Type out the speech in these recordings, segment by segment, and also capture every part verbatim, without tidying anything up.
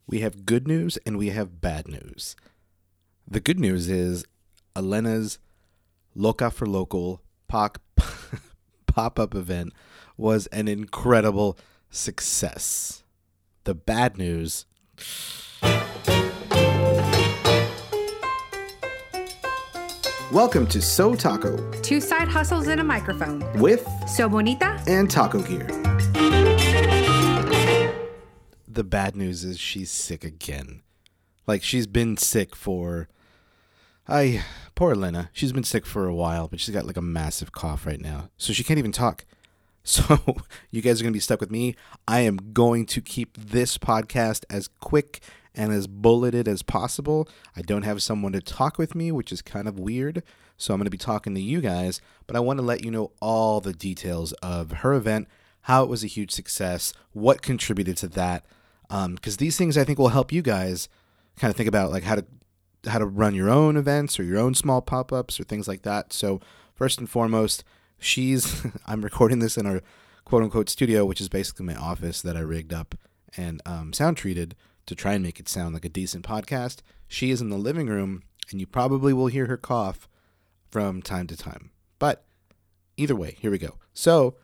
We have good news and we have bad news. The good news is Elena's Loca for Local pop, pop-up event was an incredible success. The bad news... Welcome to So Taco. Two side hustles and a microphone. With So Bonita and Taco Gear. The bad news is she's sick again. Like, she's been sick for... I poor Elena. She's been sick for a while, but she's got like a massive cough right now. So she can't even talk. So you guys are going to be stuck with me. I am going to keep this podcast as quick and as bulleted as possible. I don't have someone to talk with me, which is kind of weird. So I'm going to be talking to you guys, but I want to let you know all the details of her event, how it was a huge success, what contributed to that. Um, because these things I think will help you guys kind of think about like how to how to run your own events or your own small pop-ups or things like that. So first and foremost, she's I'm recording this in our quote-unquote studio, which is basically my office that I rigged up and um, sound treated to try and make it sound like a decent podcast. She is in the living room, and you probably will hear her cough from time to time. But either way, here we go. So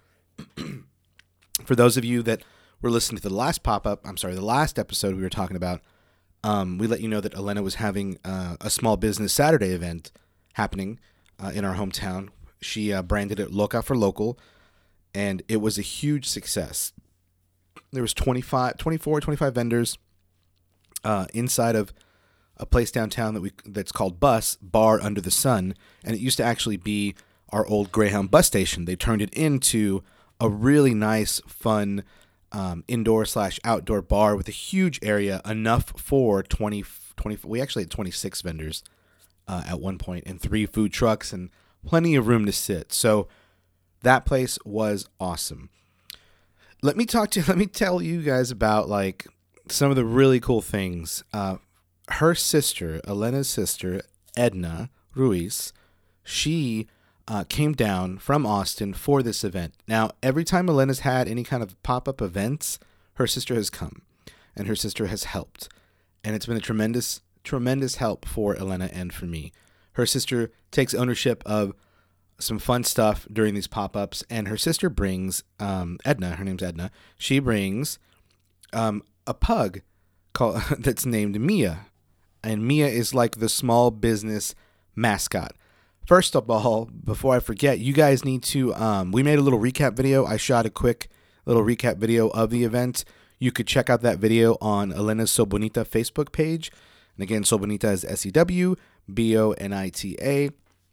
for those of you that were listening to the last pop-up, I'm sorry, the last episode we were talking about, um, we let you know that Elena was having uh, a small business Saturday event happening uh, in our hometown. She uh, branded it Loca for Local, and it was a huge success. There was twenty-five, twenty-four, twenty-five vendors uh, inside of a place downtown that we that's called Bus, Bar Under the Sun, and it used to actually be our old Greyhound bus station. They turned it into a really nice, fun um, indoor slash outdoor bar with a huge area, enough for twenty, twenty we actually had twenty-six vendors uh, at one point, and three food trucks, and plenty of room to sit. So that place was awesome. Let me talk to let me tell you guys about like some of the really cool things. Uh, her sister, Elena's sister, Edna Ruiz, she uh, came down from Austin for this event. Now, every time Elena's had any kind of pop-up events, her sister has come, and her sister has helped, and it's been a tremendous, tremendous help for Elena and for me. Her sister takes ownership of some fun stuff during these pop-ups, and her sister brings, um, Edna, her name's Edna, she brings um, a pug called that's named Mia, and Mia is like the small business mascot. First of all, before I forget, you guys need to, um, we made a little recap video. I shot a quick little recap video of the event. You could check out that video on Elena's So Bonita Facebook page. And again, So Bonita is S E W B O N I T A.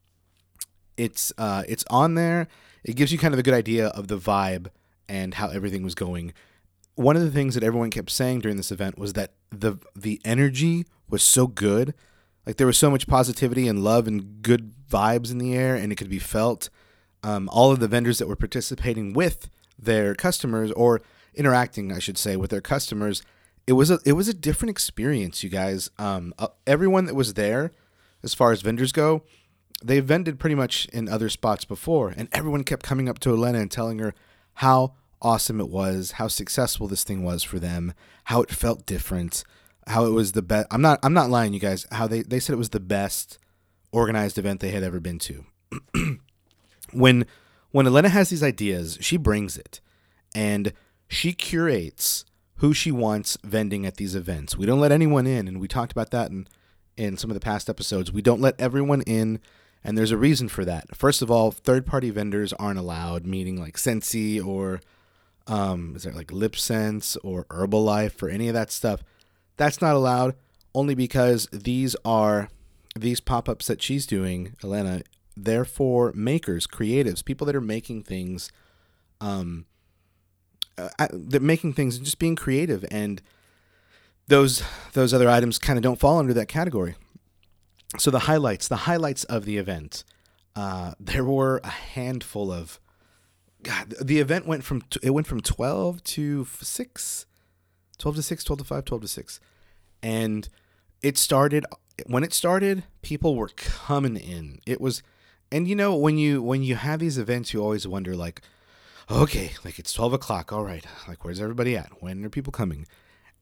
It's uh, it's on there. It gives you kind of a good idea of the vibe and how everything was going. One of the things that everyone kept saying during this event was that the the energy was so good. Like there was so much positivity and love and good vibes in the air, and it could be felt. Um, all of the vendors that were participating with their customers, or interacting, I should say, with their customers, it was a it was a different experience, you guys. Um, uh, everyone that was there, as far as vendors go, they vended pretty much in other spots before, and everyone kept coming up to Elena and telling her how awesome it was, how successful this thing was for them, how it felt different, how it was the best. I'm not I'm not lying, you guys. How they, they said it was the best organized event they had ever been to. when when Elena has these ideas, she brings it, and she curates who she wants vending at these events. We don't let anyone in, and we talked about that in in some of the past episodes. We don't let everyone in, and there's a reason for that. First of all, third-party vendors aren't allowed, meaning like Scentsy or um, is there like Lip Sense or Herbalife or any of that stuff. That's not allowed, only because these are these pop-ups that she's doing, Elena, they're for makers, creatives, people that are making things, um, uh, they're making things and just being creative, and those those other items kind of don't fall under that category. So the highlights, the highlights of the event, uh, there were a handful of. God, the event went from it went from twelve to six, twelve to six, twelve to five, twelve to six, and it started. When it started, people were coming in. It was, and you know when you when you have these events, you always wonder like, okay, like it's twelve o'clock. All right, like where's everybody at? When are people coming?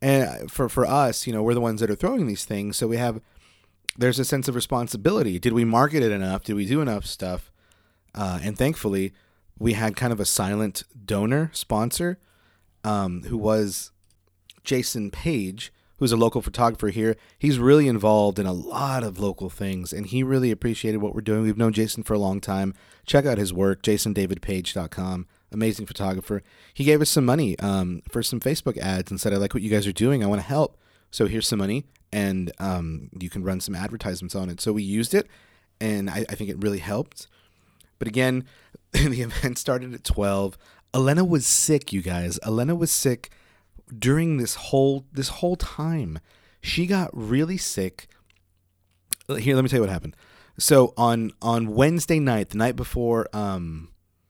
And for, for us, you know, we're the ones that are throwing these things. So we have, there's a sense of responsibility. Did we market it enough? Did we do enough stuff? Uh, and thankfully, we had kind of a silent donor sponsor um, who was Jason Page, who's a local photographer here. He's really involved in a lot of local things, and he really appreciated what we're doing. We've known Jason for a long time. Check out his work, jason david page dot com. Amazing photographer. He gave us some money um, for some Facebook ads and said, I like what you guys are doing. I want to help. So here's some money, and um, you can run some advertisements on it. So we used it, and I, I think it really helped. But again, the event started at twelve. Elena was sick, you guys. Elena was sick during this whole this whole time. She got really sick. Here, let me tell you what happened. So on on Wednesday night, the night before, um,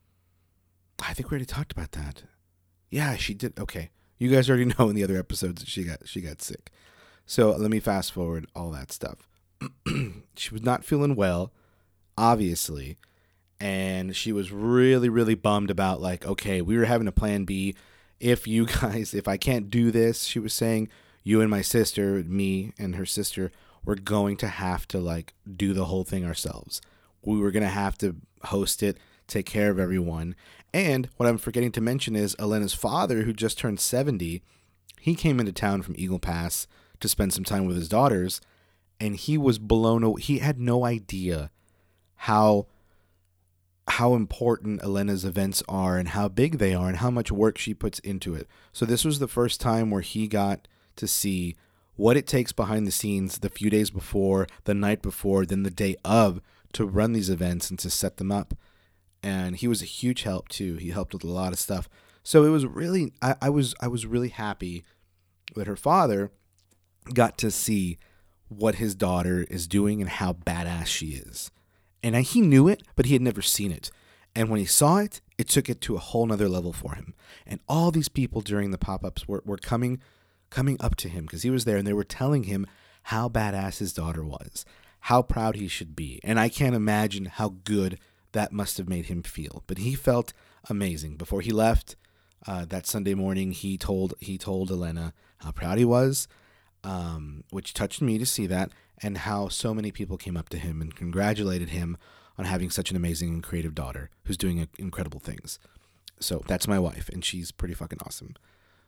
I think we already talked about that. Yeah, she did. Okay, you guys already know in the other episodes that she got she got sick. So let me fast forward all that stuff. She was not feeling well, obviously. And she was really, really bummed about, like, okay, we were having a plan B. If you guys, if I can't do this, she was saying, you and my sister, me and her sister, we're going to have to, like, do the whole thing ourselves. We were going to have to host it, take care of everyone. And what I'm forgetting to mention is Elena's father, who just turned seventy, he came into town from Eagle Pass to spend some time with his daughters, and he was blown away. He had no idea how... how important Elena's events are and how big they are and how much work she puts into it. So this was the first time where he got to see what it takes behind the scenes the few days before, the night before, then the day of, to run these events and to set them up. And he was a huge help too. He helped with a lot of stuff. So it was really, I, I was I was really happy that her father got to see what his daughter is doing and how badass she is. And he knew it, but he had never seen it. And when he saw it, it took it to a whole nother level for him. And all these people during the pop-ups were, were coming coming up to him because he was there, and they were telling him how badass his daughter was, how proud he should be. And I can't imagine how good that must have made him feel. But he felt amazing. Before he left uh, that Sunday morning, he told he told Elena how proud he was, um, which touched me to see that, and how so many people came up to him and congratulated him on having such an amazing and creative daughter who's doing incredible things. So that's my wife, and she's pretty fucking awesome.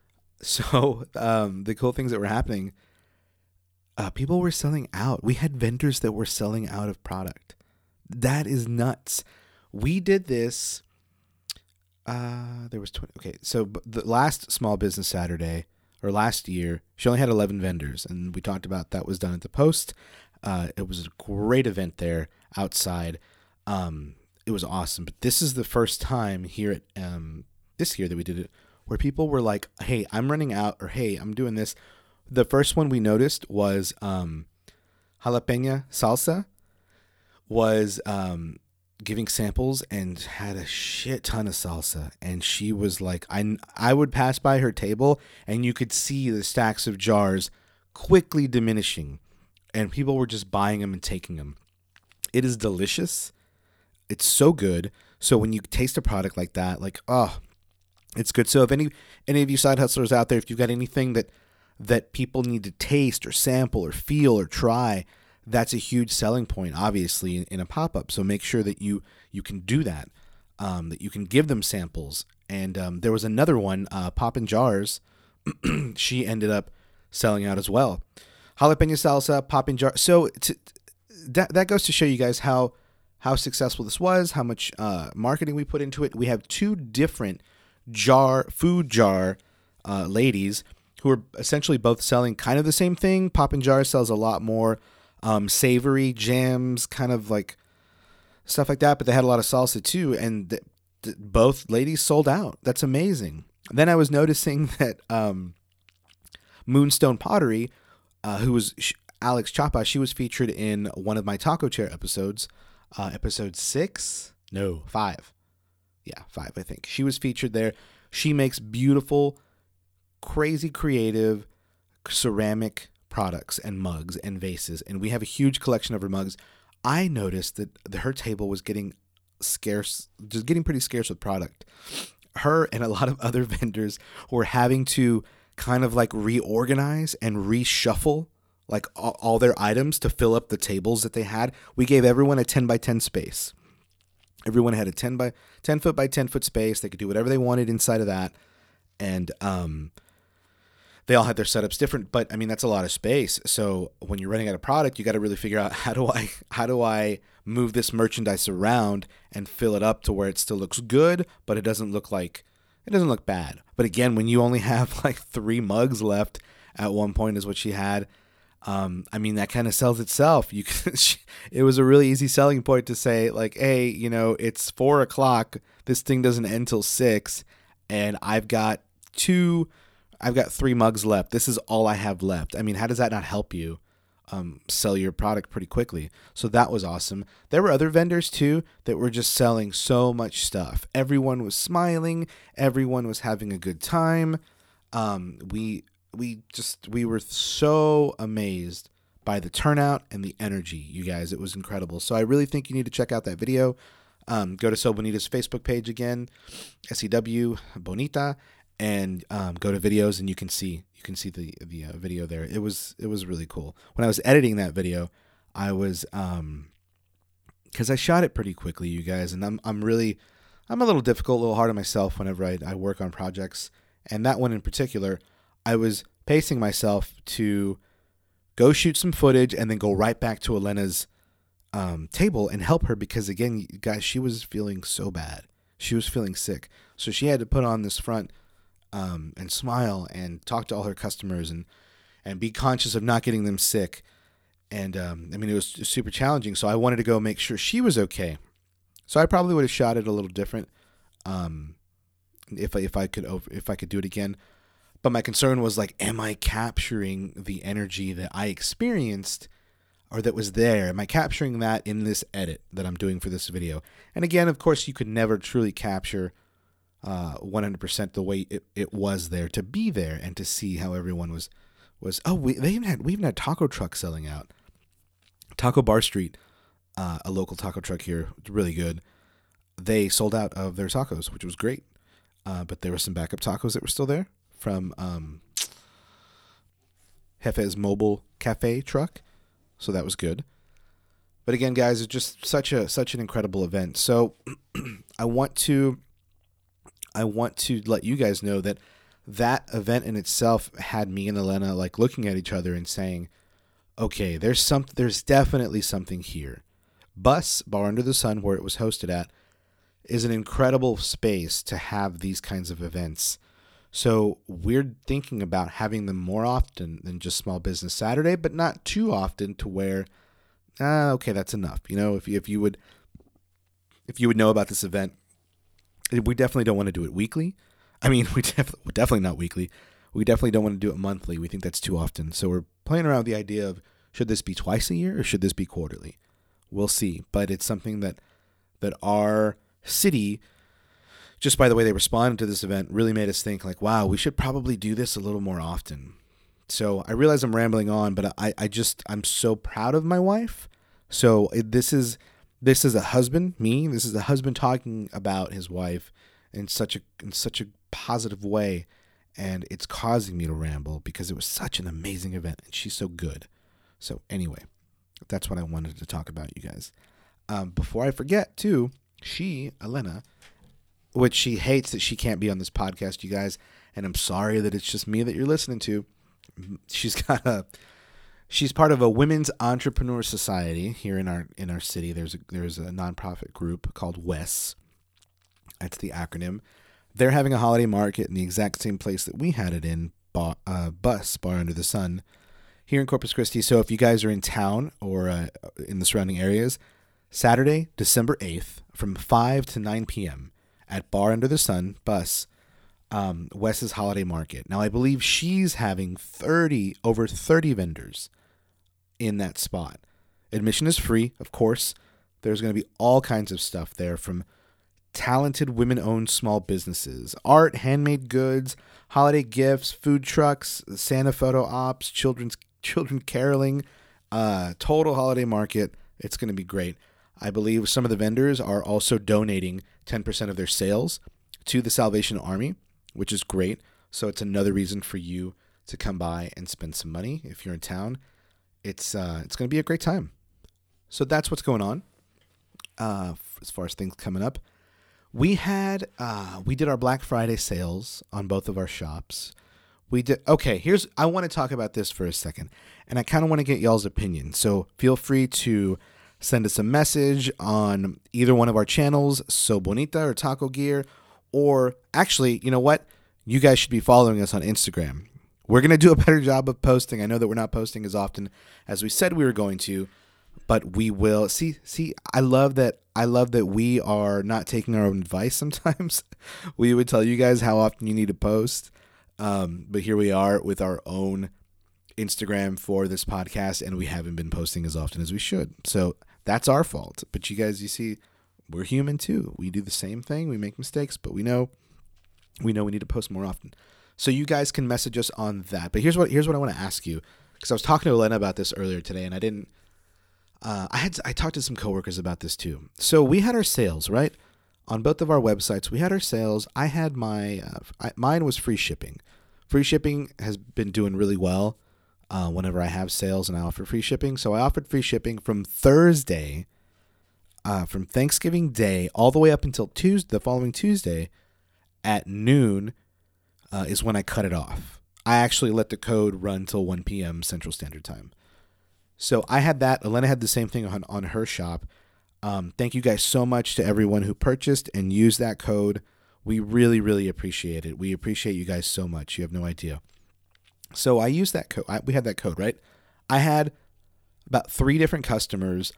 So um, the cool things that were happening, uh, people were selling out. We had vendors that were selling out of product. That is nuts. We did this. Uh, there was twenty. Okay, so the last Small Business Saturday, or last year, she only had eleven vendors, and we talked about that was done at the Post. Uh, it was a great event there outside. Um, it was awesome. But this is the first time here at um, this year that we did it where people were like, hey, I'm running out, or hey, I'm doing this. The first one we noticed was um, Jalapeno Salsa was um, giving samples and had a shit ton of salsa. And she was like, I, I would pass by her table and you could see the stacks of jars quickly diminishing. And people were just buying them and taking them. It is delicious. It's so good. So when you taste a product like that, like, oh, it's good. So if any any of you side hustlers out there, if you've got anything that that people need to taste or sample or feel or try, that's a huge selling point, obviously, in, in a pop-up. So make sure that you you can do that, um, that you can give them samples. And um, there was another one, uh, Poppin' Jars. She ended up selling out as well. Jalapeno salsa, Poppin' Jars. So to, that that goes to show you guys how how successful this was, how much uh, marketing we put into it. We have two different jar food jar uh, ladies who are essentially both selling kind of the same thing. Poppin' Jars sells a lot more um, savory jams, kind of like stuff like that, but they had a lot of salsa too, and th- th- both ladies sold out. That's amazing. Then I was noticing that um, Moonstone Pottery, uh, who was sh- Alex Chapa, she was featured in one of my Taco Chair episodes, uh, episode six, no, five. Yeah, five, I think. She was featured there. She makes beautiful, crazy creative ceramic products and mugs and vases, and we have a huge collection of her mugs. I noticed that the, her table was getting scarce, just getting pretty scarce with product. Her and a lot of other vendors were having to kind of like reorganize and reshuffle like all, all their items to fill up the tables that they had. We gave everyone a ten by ten space. Everyone had a ten by ten foot by ten foot space. They could do whatever they wanted inside of that. And um, they all had their setups different, but I mean, that's a lot of space. So when you're running out of product, you got to really figure out how do I, how do I move this merchandise around and fill it up to where it still looks good, but it doesn't look like, it doesn't look bad. But again, when you only have like three mugs left at one point is what she had. Um, I mean, that kind of sells itself. You can, it was a really easy selling point to say like, hey, you know, it's four o'clock. This thing doesn't end till six, and I've got two, I've got three mugs left. This is all I have left. I mean, how does that not help you um, sell your product pretty quickly? So that was awesome. There were other vendors too that were just selling so much stuff. Everyone was smiling. Everyone was having a good time. Um, we. We just, we were so amazed by the turnout and the energy, you guys. It was incredible. So I really think you need to check out that video. Um, go to So Bonita's Facebook page again, S E W Bonita, and um, go to videos, and you can see, you can see the, the uh, video there. It was, it was really cool. When I was editing that video, I was, um, cause I shot it pretty quickly, you guys. And I'm, I'm really, I'm a little difficult, a little hard on myself whenever I, I work on projects. And that one in particular, I was pacing myself to go shoot some footage and then go right back to Elena's um, table and help her because, again, guys, she was feeling so bad. She was feeling sick. So she had to put on this front um, and smile and talk to all her customers and, and be conscious of not getting them sick. And, um, I mean, it was super challenging. So I wanted to go make sure she was okay. So I probably would have shot it a little different um, if, I, if, I could, if I could do it again. But my concern was like, am I capturing the energy that I experienced or that was there? Am I capturing that in this edit that I'm doing for this video? And again, of course, you could never truly capture uh, one hundred percent the way it, it was there to be there and to see how everyone was, was oh, we, they even had, we even had taco trucks selling out. Taco Bar Street, uh, a local taco truck here, really good. They sold out of their tacos, which was great. Uh, but there were some backup tacos that were still there from um, Jefe's mobile cafe truck, so that was good. But again, guys, it's just such a such an incredible event. So I want to I want to let you guys know that that event in itself had me and Elena like looking at each other and saying, "Okay, there's some there's definitely something here." Bus Bar Under the Sun, where it was hosted at, is an incredible space to have these kinds of events. So we're thinking about having them more often than just Small Business Saturday, but not too often to where, ah, okay, that's enough. You know, if you, if you would, if you would know about this event, we definitely don't want to do it weekly. I mean, we def- definitely not weekly. We definitely don't want to do it monthly. We think that's too often. So we're playing around with the idea of, should this be twice a year or should this be quarterly? We'll see. But it's something that, that our city, just by the way they responded to this event, really made us think like, wow, we should probably do this a little more often. So I realize I'm rambling on, but I, I just, I'm so proud of my wife. So it, this is, this is a husband, me, this is a husband talking about his wife in such a, in such a positive way. And it's causing me to ramble because it was such an amazing event and she's so good. So anyway, that's what I wanted to talk about, you guys. Um, before I forget too, she, Elena, which she hates that she can't be on this podcast, you guys, and I'm sorry that it's just me that you're listening to. She's got a, she's part of a women's entrepreneur society here in our in our city. There's a, there's a nonprofit group called W E S. That's the acronym. They're having a holiday market in the exact same place that we had it in, bar, uh, Bus Bar Under the Sun, here in Corpus Christi. So if you guys are in town or uh, in the surrounding areas, Saturday, December eighth, from five to nine p.m. at Bar Under the Sun, Bus, um, Wes's Holiday Market. Now, I believe she's having thirty, over thirty vendors in that spot. Admission is free, of course. There's going to be all kinds of stuff there, from talented women-owned small businesses, art, handmade goods, holiday gifts, food trucks, Santa photo ops, children's children caroling, uh, total holiday market. It's going to be great. I believe some of the vendors are also donating ten percent of their sales to the Salvation Army, which is great. So it's another reason for you to come by and spend some money. If you're in town, it's uh, it's going to be a great time. So that's what's going on uh, as far as things coming up. We had uh, we did our Black Friday sales on both of our shops. We did okay. Here's I want to talk about this for a second, and I kind of want to get y'all's opinion. So feel free to send us a message on either one of our channels, So Bonita or Taco Gear, or actually, you know what? You guys should be following us on Instagram. We're gonna do a better job of posting. I know that we're not posting as often as we said we were going to, but we will. See, see, I love that. I love that we are not taking our own advice sometimes. We would tell you guys how often you need to post. Um, but here we are with our own Instagram for this podcast, and we haven't been posting as often as we should. So that's our fault. But you guys, you see, we're human too. We do the same thing. We make mistakes, but we know we know we need to post more often. So you guys can message us on that. But here's what here's what I want to ask you, because I was talking to Elena about this earlier today, and I didn't. Uh, I had I talked to some coworkers about this too. So we had our sales, right? On both of our websites, we had our sales. I had my, uh, I, mine was free shipping. Free shipping has been doing really well uh, whenever I have sales and I offer free shipping. So I offered free shipping from Thursday, uh, from Thanksgiving Day, all the way up until Tuesday, the following Tuesday at noon uh, is when I cut it off. I actually let the code run till one p.m. Central Standard Time. So I had that. Elena had the same thing on, on her shop. Um, thank you guys so much to everyone who purchased and used that code. We really, really appreciate it. We appreciate you guys so much. You have no idea. So I used that code. I, we had that code, right? I had about three different customers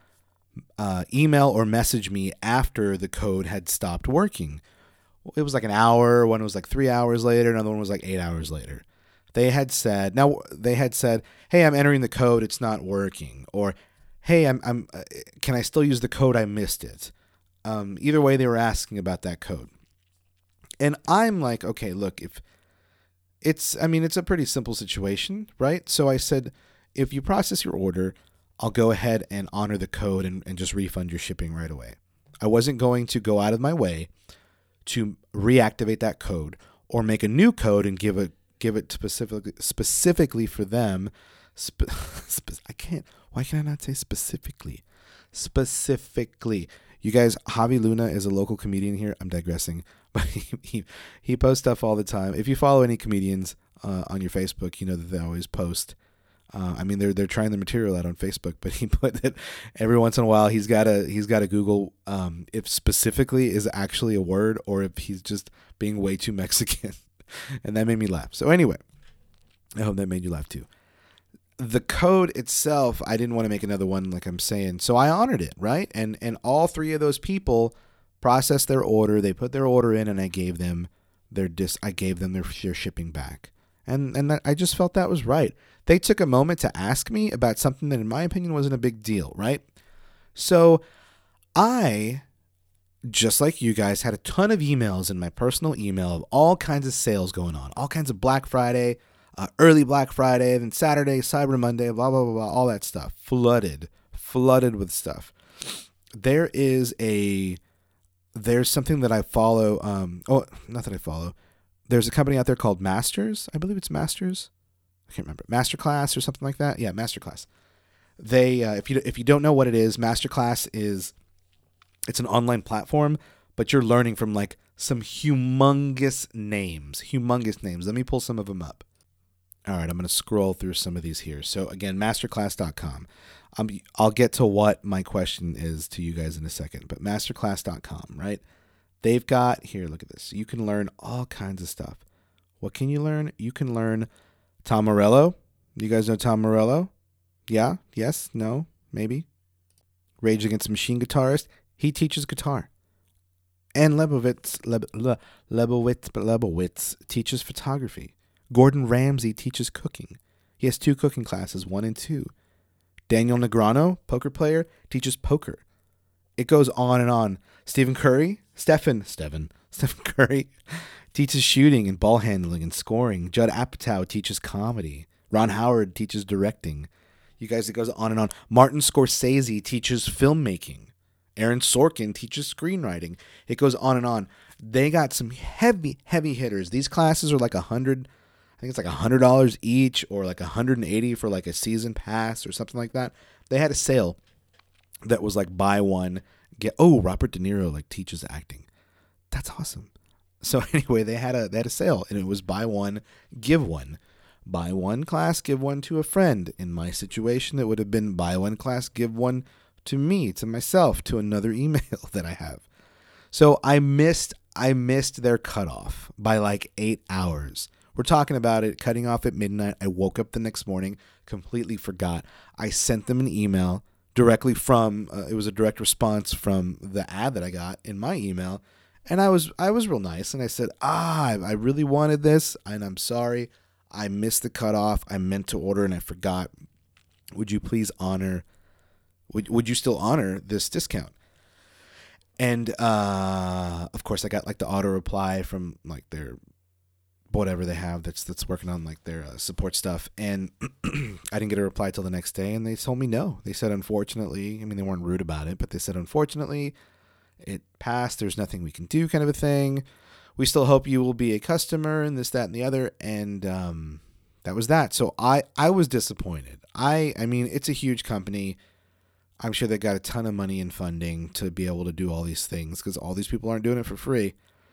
uh, email or message me after the code had stopped working. It was like an hour. One was like three hours later. Another one was like eight hours later. They had said, now they had said, hey, I'm entering the code. It's not working. Or, hey, I'm, I'm, uh, can I still use the code? I missed it. Um, either way, they were asking about that code. And I'm like, okay, look, if it's, I mean, it's a pretty simple situation, right? So I said, if you process your order, I'll go ahead and honor the code and, and just refund your shipping right away. I wasn't going to go out of my way to reactivate that code or make a new code and give it, give it specifically, specifically for them. Spe- spe- I can't, why can I not say specifically? Specifically. You guys, Javi Luna is a local comedian here. I'm digressing, but he he, he posts stuff all the time. If you follow any comedians uh, on your Facebook, you know that they always post. Uh, I mean, they're they're trying the material out on Facebook, but he put it every once in a while. He's got to he's got to Google um, if specifically is actually a word or if he's just being way too Mexican, and that made me laugh. So anyway, I hope that made you laugh too. The code itself, I didn't want to make another one like I'm saying. So I honored it, right? And and all three of those people processed their order. They put their order in and I gave them their dis I gave them their, their shipping back. And and that, I just felt that was right. They took a moment to ask me about something that in my opinion wasn't a big deal, right? So I, just like you guys, had a ton of emails in my personal email of all kinds of sales going on, all kinds of Black Friday, Uh, early Black Friday, then Saturday, Cyber Monday, blah, blah, blah, blah, all that stuff. Flooded, flooded with stuff. There is a, there's something that I follow. Um, oh, not that I follow. There's a company out there called Masters. I believe it's Masters. I can't remember. Masterclass or something like that. Yeah, Masterclass. They, uh, if you if you don't know what it is, Masterclass is, it's an online platform, but you're learning from like some humongous names, humongous names. Let me pull some of them up. All right, I'm going to scroll through some of these here. So again, masterclass dot com. Um, I'll get to what my question is to you guys in a second, but masterclass dot com, right? They've got, here, look at this. You can learn all kinds of stuff. What can you learn? You can learn Tom Morello. You guys know Tom Morello? Yeah? Yes? No? Maybe? Rage Against the Machine guitarist. He teaches guitar. And Lebowitz, Leb, Le, Lebowitz, Lebowitz teaches photography. Gordon Ramsay teaches cooking. He has two cooking classes, one and two. Daniel Negreanu, poker player, teaches poker. It goes on and on. Stephen Curry, Stephen, Stephen, Stephen Curry teaches shooting and ball handling and scoring. Judd Apatow teaches comedy. Ron Howard teaches directing. You guys, it goes on and on. Martin Scorsese teaches filmmaking. Aaron Sorkin teaches screenwriting. It goes on and on. They got some heavy, heavy hitters. These classes are like a hundred, I think it's like a hundred dollars each, or like a hundred and eighty for like a season pass or something like that. They had a sale that was like buy one get. Oh, Robert De Niro like teaches acting. That's awesome. So anyway, they had a they had a sale, and it was buy one give one. Buy one class, give one to a friend. In my situation, it would have been buy one class, give one to me, to myself, to another email that I have. So I missed I missed their cutoff by like eight hours. We're talking about it cutting off at midnight. I woke up the next morning, completely forgot. I sent them an email directly from, uh, it was a direct response from the ad that I got in my email. And I was I was real nice. And I said, ah, I, I really wanted this, and I'm sorry. I missed the cutoff. I meant to order and I forgot. Would you please honor, would, would you still honor this discount? And, uh, of course, I got like the auto reply from like their, whatever they have that's that's working on like their uh, support stuff. And I didn't get a reply till the next day. And they told me no. They said, unfortunately, I mean, they weren't rude about it, but they said, unfortunately, it passed. There's nothing we can do, kind of a thing. We still hope you will be a customer, and this, that, and the other. And um, that was that. So I, I was disappointed. I, I mean, it's a huge company. I'm sure they got a ton of money in funding to be able to do all these things, because all these people aren't doing it for free.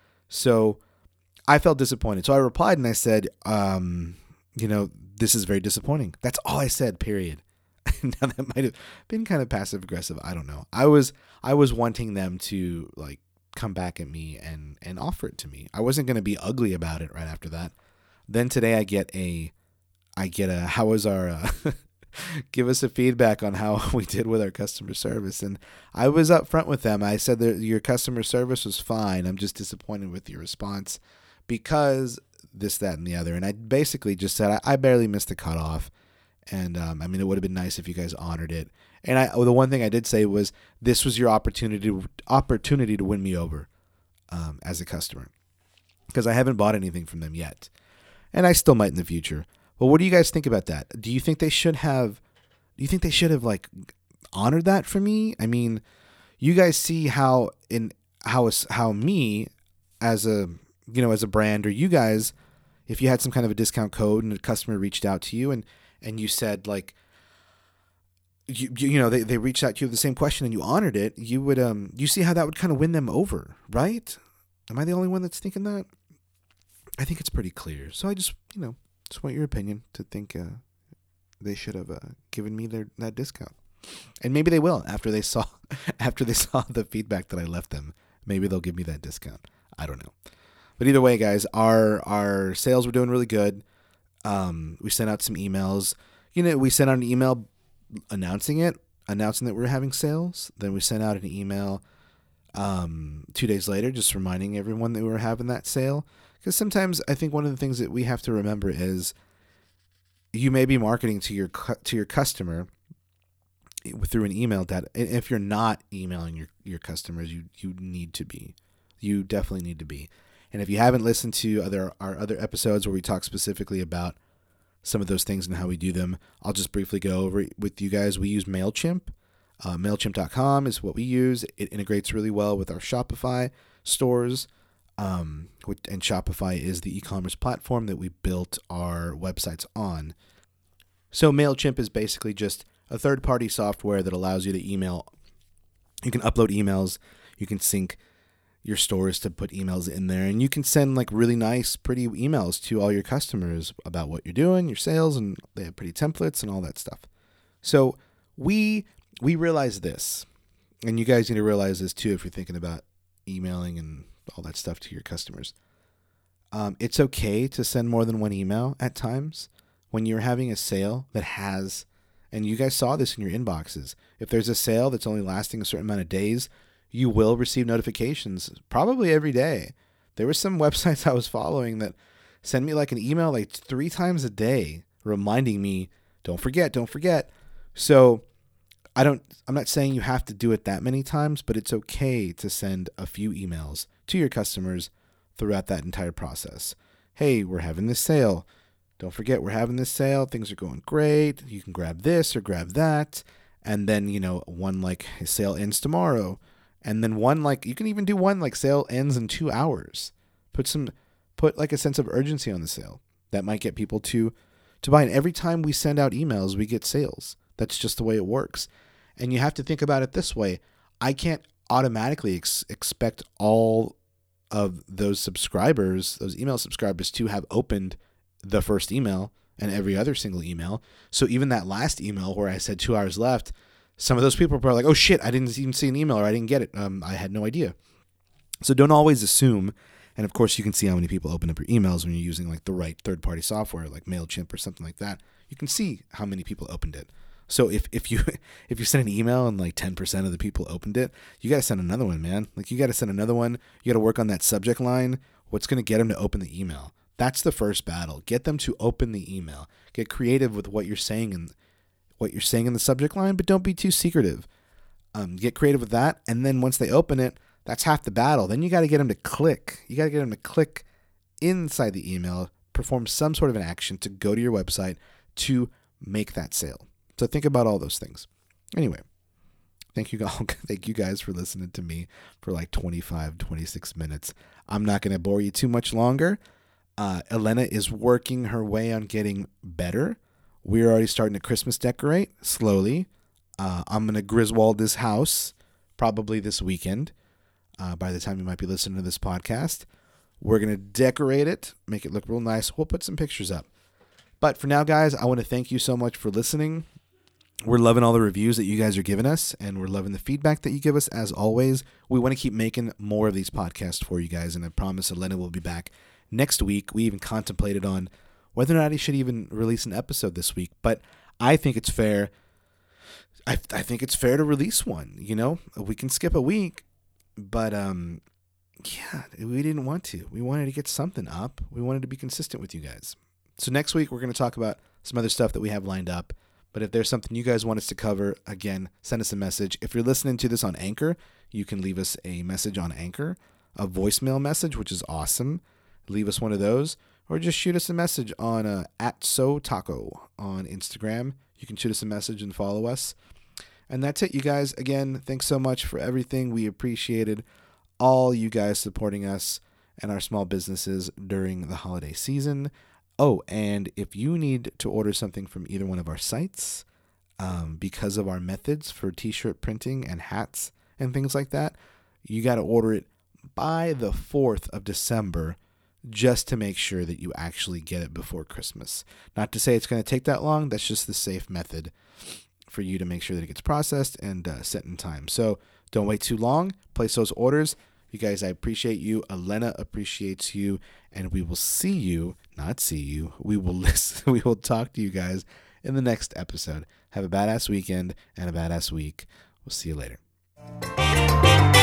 So I felt disappointed. So I replied and I said, um, you know, this is very disappointing. That's all I said, period. Now that might have been kind of passive aggressive. I don't know. I was, I was wanting them to like come back at me and, and offer it to me. I wasn't going to be ugly about it right after that. Then today I get a, I get a, how was our, uh, give us a feedback on how we did with our customer service. And I was up front with them. I said that your customer service was fine. I'm just disappointed with your response because this, that, and the other. And I basically just said, I, I barely missed the cutoff. And, um, I mean, it would have been nice if you guys honored it. And I, the one thing I did say was, this was your opportunity, opportunity to win me over, um, as a customer, because I haven't bought anything from them yet. And I still might in the future. Well, what do you guys think about that? Do you think they should have, do you think they should have like honored that for me? I mean, you guys see how in how how me as a, you know, as a brand, or you guys, if you had some kind of a discount code and a customer reached out to you and, and you said like, you, you know, they, they reached out to you with the same question and you honored it, you would, um, you see how that would kind of win them over, right? Am I the only one that's thinking that? I think it's pretty clear. So I just, you know, just want your opinion to think uh, they should have uh, given me their that discount, and maybe they will after they saw after they saw the feedback that I left them. Maybe they'll give me that discount. I don't know, but either way, guys, our our sales were doing really good. Um, we sent out some emails. You know, we sent out an email announcing it, announcing that we were having sales. Then we sent out an email um, two days later, just reminding everyone that we were having that sale. Because sometimes I think one of the things that we have to remember is you may be marketing to your to your customer through an email. That if you're not emailing your, your customers, you you need to be. You definitely need to be. And if you haven't listened to other our other episodes where we talk specifically about some of those things and how we do them, I'll just briefly go over it with you guys. We use MailChimp. Uh, MailChimp dot com is what we use. It integrates really well with our Shopify stores. Um, and Shopify is the e-commerce platform that we built our websites on. So MailChimp is basically just a third-party software that allows you to email. You can upload emails. You can sync your stores to put emails in there, and you can send like really nice, pretty emails to all your customers about what you're doing, your sales, and they have pretty templates and all that stuff. So we we realize this, and you guys need to realize this too if you're thinking about emailing and all that stuff to your customers. Um, it's okay to send more than one email at times when you're having a sale that has, and you guys saw this in your inboxes. If there's a sale that's only lasting a certain amount of days, you will receive notifications probably every day. There were some websites I was following that send me like an email like three times a day reminding me, don't forget, don't forget. So I don't, I'm not saying you have to do it that many times, but it's okay to send a few emails to your customers throughout that entire process. Hey, we're having this sale. Don't forget, we're having this sale. Things are going great. You can grab this or grab that. And then, you know, one like sale ends tomorrow. And then one, like, you can even do one like sale ends in two hours. Put some, put like a sense of urgency on the sale. That might get people to, to buy. And every time we send out emails, we get sales. That's just the way it works. And you have to think about it this way. I can't automatically ex- expect all of those subscribers, those email subscribers, to have opened the first email and every other single email. So even that last email where I said two hours left, some of those people are probably like, oh shit, I didn't even see an email, or I didn't get it. Um, I had no idea. So don't always assume. And of course you can see how many people open up your emails when you're using like the right third-party software like MailChimp or something like that. You can see how many people opened it. So if, if you if you send an email and like ten percent of the people opened it, you got to send another one, man. Like you got to send another one. You got to work on that subject line. What's going to get them to open the email? That's the first battle. Get them to open the email. Get creative with what you're saying and what you're saying in the subject line, but don't be too secretive. Um, get creative with that. And then once they open it, that's half the battle. Then you got to get them to click. You got to get them to click inside the email, perform some sort of an action to go to your website to make that sale. So think about all those things. Anyway, thank you all. Thank you guys for listening to me for like twenty-five, twenty-six minutes. I'm not going to bore you too much longer. Uh, Elena is working her way on getting better. We're already starting to Christmas decorate slowly. Uh, I'm going to Griswold this house probably this weekend. Uh, by the time you might be listening to this podcast, we're going to decorate it, make it look real nice. We'll put some pictures up. But for now, guys, I want to thank you so much for listening. We're loving all the reviews that you guys are giving us, and we're loving the feedback that you give us. As always, we want to keep making more of these podcasts for you guys, and I promise Elena will be back next week. We even contemplated on whether or not he should even release an episode this week, but I think it's fair. I I think it's fair to release one. You know, we can skip a week, but um, yeah, we didn't want to. We wanted to get something up. We wanted to be consistent with you guys. So next week we're going to talk about some other stuff that we have lined up. But if there's something you guys want us to cover, again, send us a message. If you're listening to this on Anchor, you can leave us a message on Anchor, a voicemail message, which is awesome. Leave us one of those, or just shoot us a message on uh, at SoTaco on Instagram. You can shoot us a message and follow us. And that's it, you guys. Again, thanks so much for everything. We appreciated all you guys supporting us and our small businesses during the holiday season. Oh, and if you need to order something from either one of our sites, um, because of our methods for t-shirt printing and hats and things like that, you got to order it by the fourth of December just to make sure that you actually get it before Christmas. Not to say it's going to take that long. That's just the safe method for you to make sure that it gets processed and uh, set in time. So don't wait too long. Place those orders. You guys, I appreciate you. Elena appreciates you. And we will see you, not see you. We will listen. We will talk to you guys in the next episode. Have a badass weekend and a badass week. We'll see you later.